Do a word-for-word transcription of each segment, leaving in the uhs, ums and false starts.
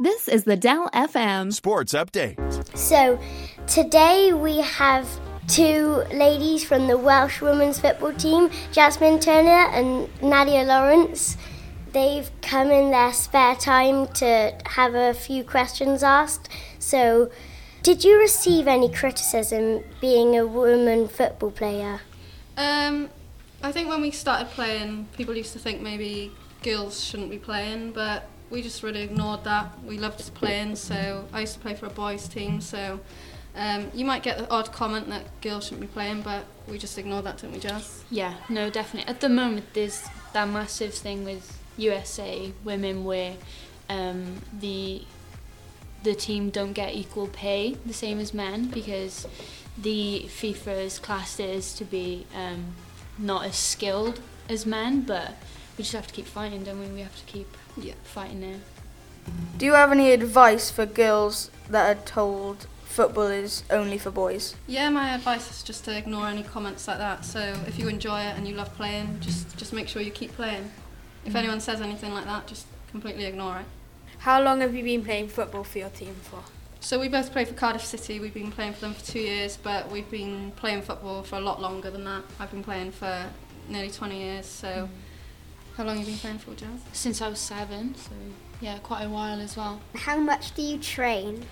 This is the Dell F M Sports Update. So, today we have two ladies from the Welsh women's football team, Jasmine Turner and Nadia Lawrence. They've come in their spare time to have a few questions asked. So, did you receive any criticism being a woman football player? Um, I think when we started playing, people used to think maybe girls shouldn't be playing, but we just really ignored that. We loved playing, so I used to play for a boys' team, so um, you might get the odd comment that girls shouldn't be playing, but we just ignored that, didn't we, Jazz? Yeah, no, definitely. At the moment, there's that massive thing with U S A women where um, the the team don't get equal pay, the same as men, because the FIFA has classed it as to be um, not as skilled as men, but we just have to keep fighting, don't we? We have to keep yeah. fighting there. Do you have any advice for girls that are told football is only for boys? Yeah, my advice is just to ignore any comments like that. So if you enjoy it and you love playing, just, just make sure you keep playing. If anyone says anything like that, just completely ignore it. How long have you been playing football for your team for? So we both play for Cardiff City. We've been playing for them for two years, but we've been playing football for a lot longer than that. I've been playing for nearly twenty years, so mm. How long have you been playing for, Jazz? Since I was seven, so yeah, quite a while as well. How much do you train?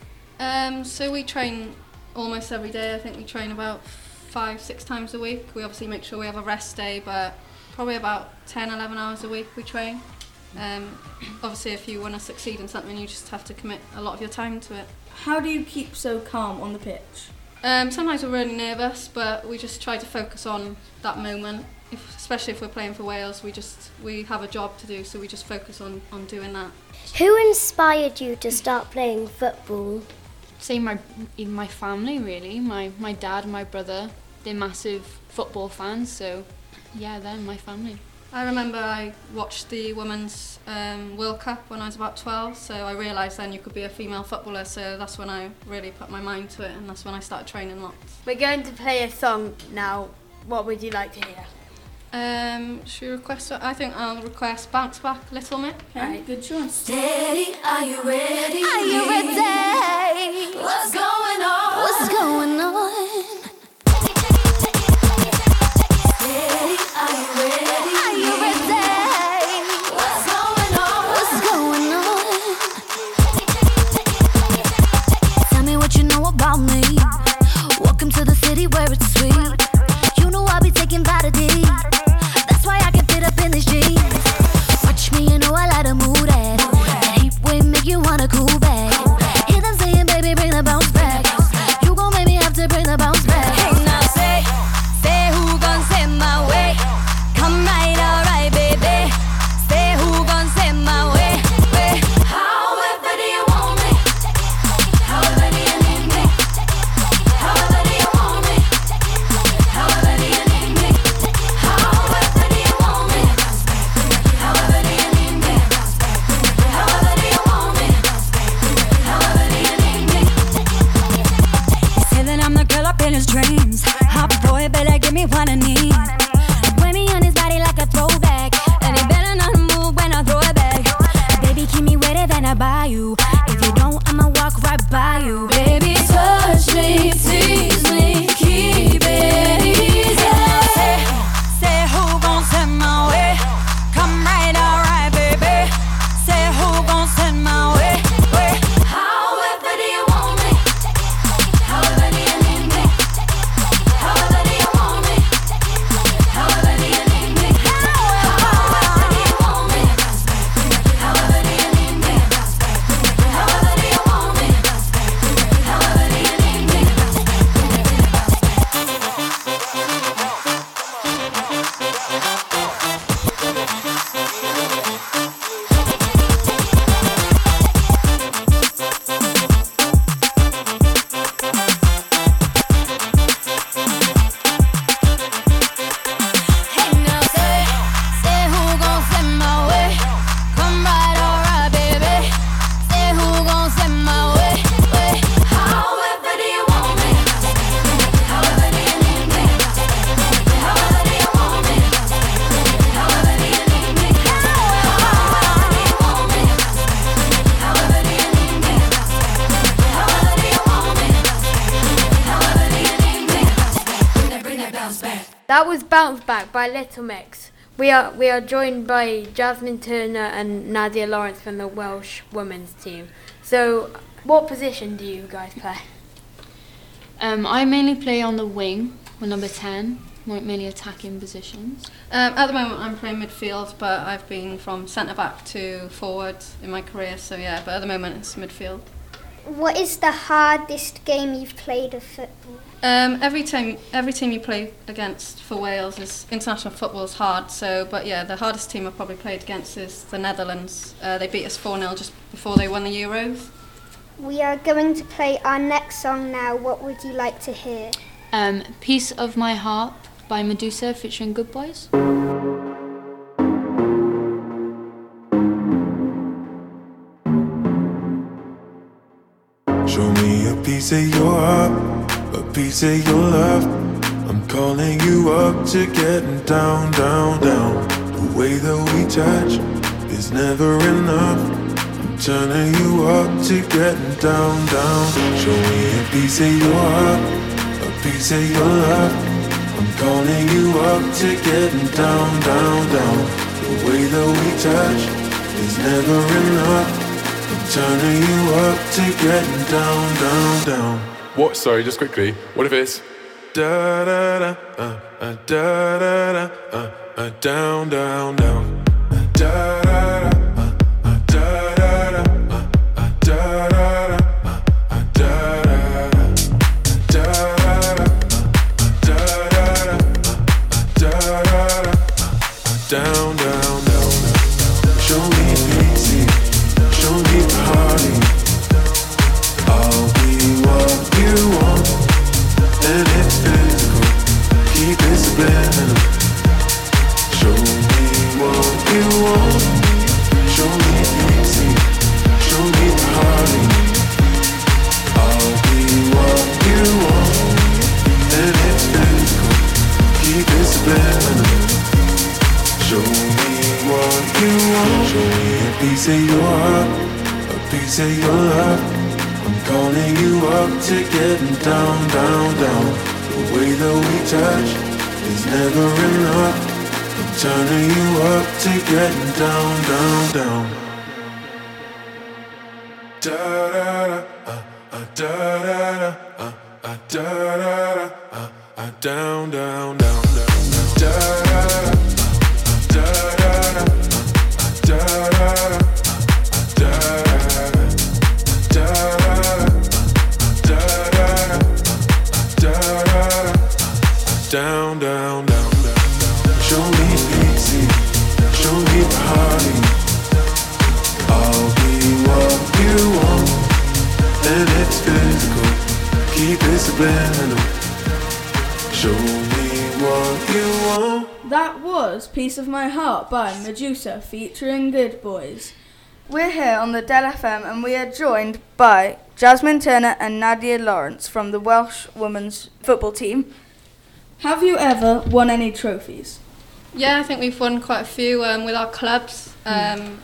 Um, so we train almost every day. I think we train about five, six times a week. We obviously make sure we have a rest day, but probably about ten, eleven hours a week we train. Um, obviously, if you want to succeed in something, you just have to commit a lot of your time to it. How do you keep so calm on the pitch? Um, sometimes we're really nervous, but we just try to focus on that moment. If, especially if we're playing for Wales, we just we have a job to do, so we just focus on, on doing that. Who inspired you to start playing football? Say my in my family, really. My my dad and my brother, they're massive football fans, so yeah, they're my family. I remember I watched the Women's um, World Cup when I was about twelve, so I realised then you could be a female footballer, so that's when I really put my mind to it, and that's when I started training lots. We're going to play a song now. What would you like to hear? Um, should we request, I think I'll request Bounce Back, Little Mick. Okay, right, good choice. Steady, are you ready? Are you ready? What's going on? What's going on? Steady, are you ready? Are you ready? What's going on? What's going on? Tell me what you know about me. Welcome to the city where it's sweet. You know I'll be taking Vitamin. That's why I can fit up in this jeans. Watch me, you know I like to move that. That heat wave make you wanna cool back. Hear them saying, baby, bring the bounce back. You gon' make me have to bring the bounce back. Hey, now say, say who gon' send my way? Come right, alright, baby. Say who gon' send my way? way. However do you want me? However do you need me? However do you want me? However do you need me? However do you want me? However do you need me? However do you want me? However do you need me? Say that I'm the girl up in his dreams. Hot boy, better give me what I need. Wear me on his body like a throwback. And he better not move when I throw it back. Baby, keep me wetter than I buy you. If you don't, I'ma walk right by you. Baby, touch me, tease me, keep it easy. Say, say who gon' send my way? Come right, alright, baby. Say who gon' send my way? way. However do you want me? However do you need me? However do you want me? However do you need me? However do you want me? However do you need me? However do you want me? that was Bounce Back by Little Mix. We are we are joined by Jasmine Turner and Nadia Lawrence from the Welsh women's team. So, what position do you guys play? Um, I mainly play on the wing, with number ten, more- mainly attacking positions. Um, at the moment I'm playing midfield, but I've been from centre back to forward in my career, so yeah, but at the moment it's midfield. What is the hardest game you've played of football? Um, every time, every team you play against for Wales is international football is hard. So, but yeah, the hardest team I've probably played against is the Netherlands. Uh, they beat us four nil just before they won the Euros. We are going to play our next song now. What would you like to hear? Um, Piece of My Heart by Medusa featuring Good Boys. Show me a piece of your heart, a piece of your love. I'm calling you up to getting down, down, down. The way that we touch is never enough. I'm turning you up to getting down, down. Show me a piece of your heart, a piece of your love. I'm calling you up to getting down, down, down. The way that we touch is never enough. Turning you up to getting down, down, down. What? Sorry, just quickly. What if it's da da da, uh, uh, da da da, uh, uh, down, down, down, uh, da da da, uh, uh, da da da, uh, uh, da da da, uh, uh, da da da, da da da, uh, da da da, uh, da da da, uh, down, down, down. Show me easy. Show me party. I'll be what you want, and it's physical. Keep it subliminal. Show me what you want. Show me easy. Show me party. I'll be what you want, and it's physical. Keep it subliminal. Show me what you want. Show me a piece of your heart, a piece of your love. I'm calling you up to getting down, down, down. The way that we touch is never enough. I'm turning you up to getting down, down, down. Da da da, uh, uh, da da da, uh, uh, da da da, uh, uh, down, down, down, down, down. Da da da. Down, down, down, down. Show me easy, show me party. I'll be what you want, and it's physical. Keep it subliminal. Show me what you want. That was Piece of My Heart by Medusa featuring Good Boys. We're here on the Del F M and we are joined by Jasmine Turner and Nadia Lawrence from the Welsh women's football team. Have you ever won any trophies? Yeah, I think we've won quite a few um, with our clubs. Um, mm.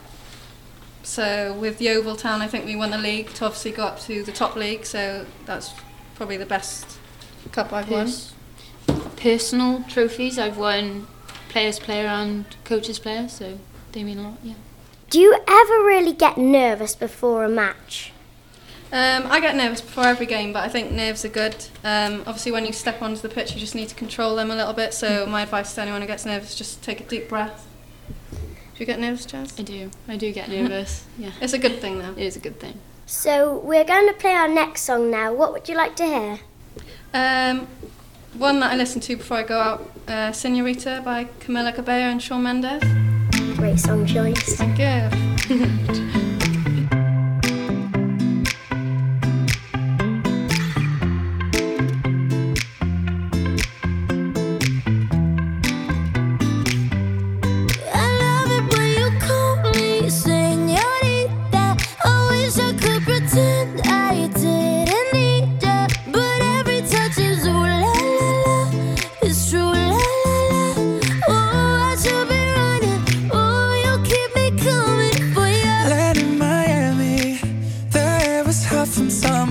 So with Yeovil Town, I think we won the league to obviously go up to the top league. So that's probably the best cup I've Pers- won. Personal trophies, I've won players player and coaches player, so they mean a lot, yeah. Do you ever really get nervous before a match? Um, I get nervous before every game, but I think nerves are good. Um, obviously, when you step onto the pitch, you just need to control them a little bit. So my advice to anyone who gets nervous, just take a deep breath. Do you get nervous, Jazz? I do. I do get nervous, yeah. It's a good thing, though. It is a good thing. So we're going to play our next song now. What would you like to hear? Um, one that I listen to before I go out, uh, Senorita by Camila Cabello and Shawn Mendes. Great song choice. Thank you.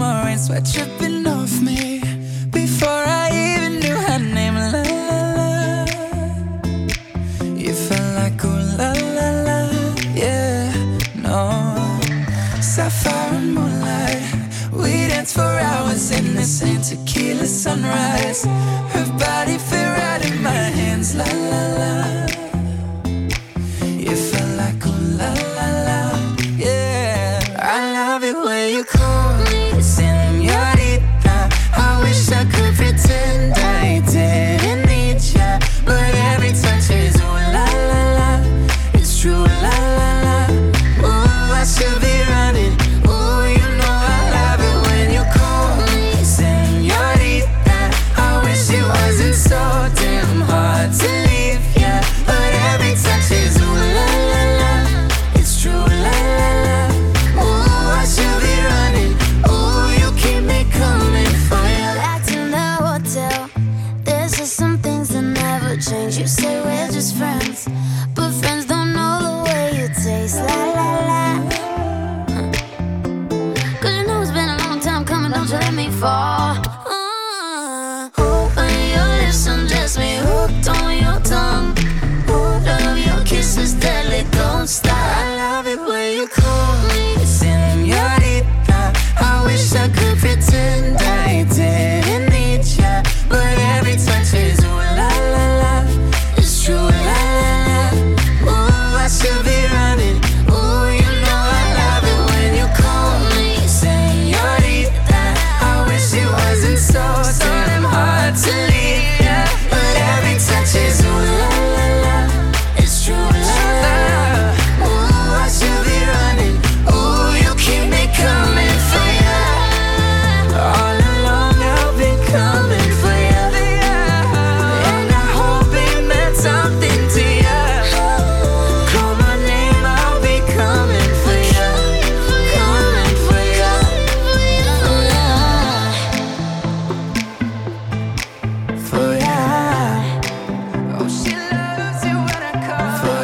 Sweat dripping off me before I even knew her name. La, la, la. Guinness and tequila sunrise. Her body fit right in my hands, la la la. You felt like oh la la la, yeah. I love it when you call me señorita. I wish I could pretend I didn't need ya, but every touch is ooh la la la. It's true la la la. Ooh, I should be running. Ooh, you know I love it when you call me señorita. I wish it wasn't so damn hard to leave ya, but every touch is ooh la la la. It's true la la la. Ooh, I should be running. Ooh, you keep me coming for ya. Back to the hotel. There's just some things that never change. You say we're just friends, but friends don't know the way you taste. La la la. Cause you know it's been a long time coming, don't you let me fall. Uh, Open your lips, undress me, hooked on your tongue. Oh, love your kisses deadly, don't stop. I love it when you call me señorita. I wish I could pretend I didn't need ya, but every touch is ooh la la la. It's true la la la. Ooh, I should be running. Ooh, you know I love it when you call me señorita. I wish it wasn't so damn hard to leave ya, but every touch is ooh la la la. It's true la la la. Ooh, I should be running. Ooh, you keep me coming for ya. All along I've been coming for ya, and I hope it meant something to ya. Call my name, I'll be coming for ya, coming for ya. For ya. Oh, she loves it when I call for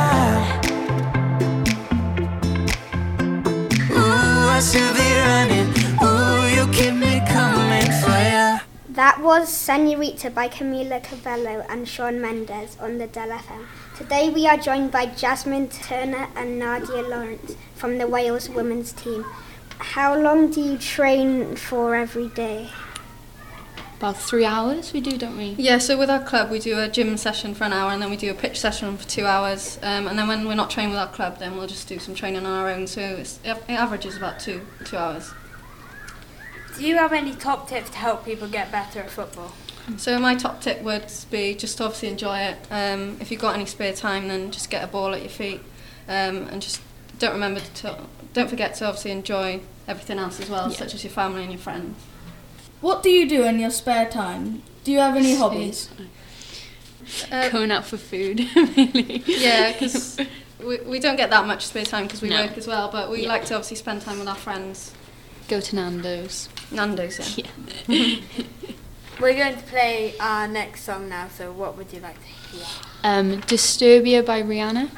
ya. Ooh, I should be running. Ooh, you keep me coming for ya. That was Señorita by Camila Cabello and Shawn Mendes on the Del F M. Today we are joined by Jasmine Turner and Nadia Lawrence from the Wales women's team. How long do you train for every day? About three hours we do, don't we? Yeah, so with our club we do a gym session for an hour and then we do a pitch session for two hours. Um, and then when we're not training with our club, then we'll just do some training on our own. So it's, it averages about two two hours. Do you have any top tips to help people get better at football? So my top tip would be just to obviously enjoy it. Um, if you've got any spare time, then just get a ball at your feet, um, and just don't remember to don't forget to obviously enjoy everything else as well, Yeah. such as your family and your friends. What do you do in your spare time? Do you have any hobbies? Uh, Going out for food, really. Yeah, because we we don't get that much spare time because we No. work as well, but we Yeah. like to obviously spend time with our friends. Go to Nando's. Nando's, yeah. Yeah. We're going to play our next song now, so what would you like to hear? Um, Disturbia by Rihanna.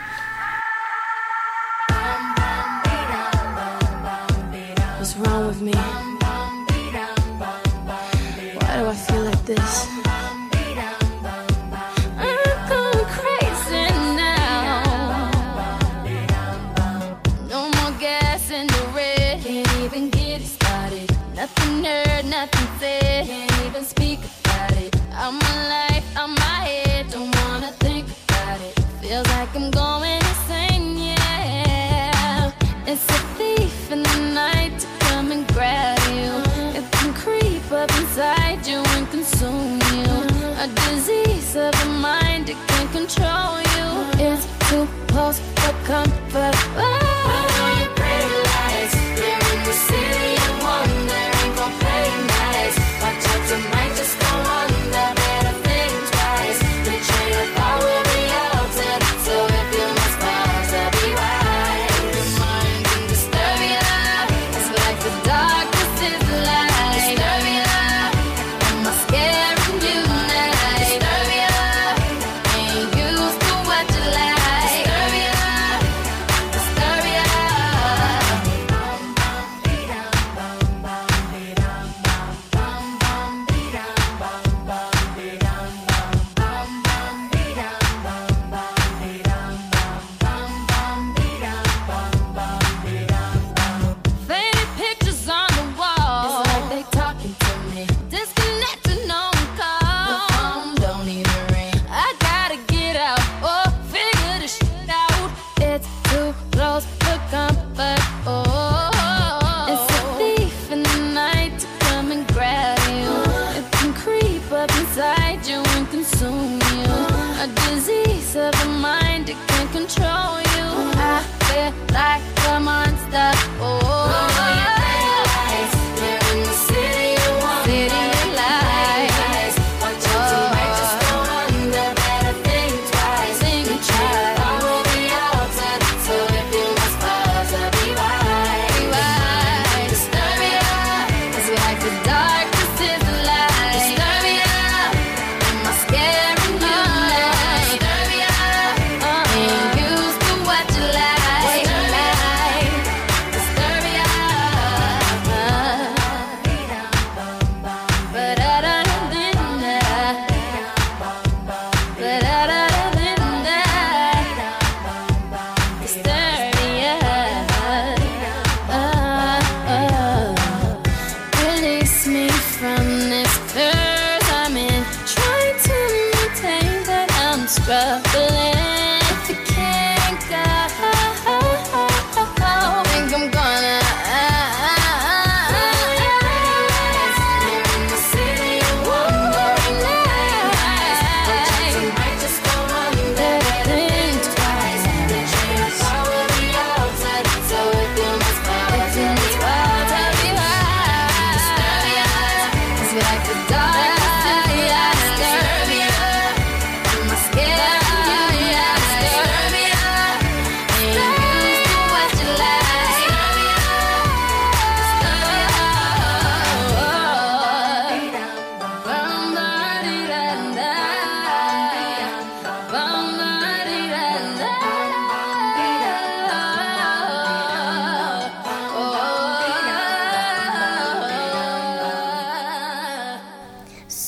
What's wrong with me? Why do I feel like this? I'm going crazy now. No more gas in the red. Can't even get it started. Nothing heard, nothing said. Can't even speak about it. I'm my life, I'm my head. Don't wanna think about it. Feels like I'm going insane, yeah. It's a thief in the night to come and grab you. It can creep up inside you and consume you. A disease of the mind, it can control you. It's too close for comfort. Oh, your pretty lights, they're in the city of wonder. Ain't gon' play nice. Watch out, you might just go under. Better think twice. The train of thought will be altered. So if you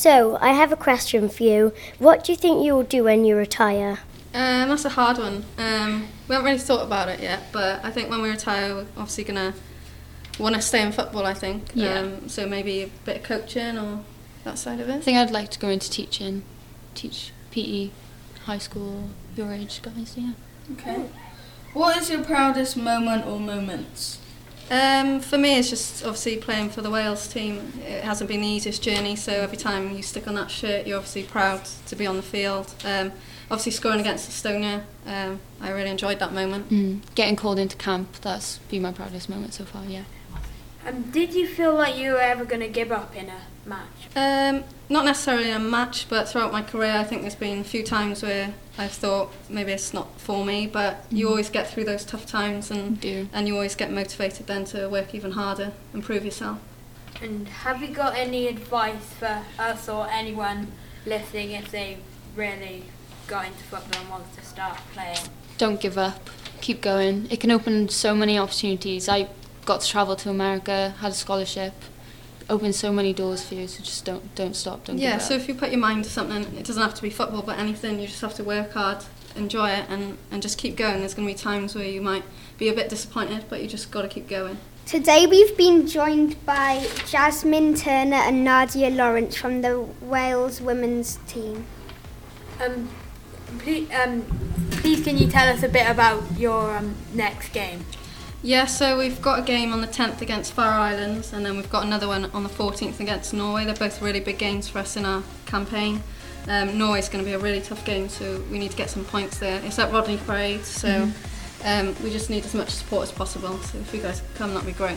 So, I have a question for you. What do you think you will do when you retire? Um, that's a hard one. Um, we haven't really thought about it yet, but I think when we retire, we're obviously going to want to stay in football, I think. Yeah. Um, so maybe a bit of coaching or that side of I it. think I'd like to go into teaching, teach P E, high school, your age guys, yeah. Okay. What is your proudest moment or moments? Um, for me, it's just obviously playing for the Wales team. It hasn't been the easiest journey, so every time you stick on that shirt, you're obviously proud to be on the field. Um, obviously scoring against Estonia, um, I really enjoyed that moment. Mm. Getting called into camp, that's been my proudest moment so far, yeah. Um, did you feel like you were ever going to give up in a match? Um, not necessarily in a match, but throughout my career, I think there's been a few times where I've thought maybe it's not for me, but you Mm. always get through those tough times, and do. and you always get motivated then to work even harder, improve yourself. And have you got any advice for us or anyone listening if they really got into football and wants to start playing? Don't give up, keep going. It can open so many opportunities. I got to travel to America, had a scholarship, opened so many doors for you, so just don't don't stop, don't Yeah, give up. so if you put your mind to something, it doesn't have to be football, but anything, you just have to work hard, enjoy it, and, and just keep going. There's going to be times where you might be a bit disappointed, but you just got to keep going. Today we've been joined by Jasmine Turner and Nadia Lawrence from the Wales women's team. Um, please, um, please can you tell us a bit about your um, next game? Yeah, so we've got a game on the tenth against Faroe Islands, and then we've got another one on the fourteenth against Norway. They're both really big games for us in our campaign. Um, Norway's going to be a really tough game, so we need to get some points there. It's at Rodney Parade, so Mm-hmm. um, we just need as much support as possible. So if you guys could come, that'd be great.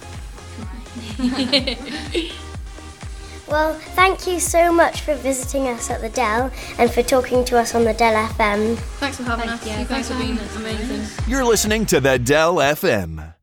Well, thank you so much for visiting us at the Dell and for talking to us on the Dell F M. Thanks for having us. You guys have been amazing. You're listening to the Dell F M.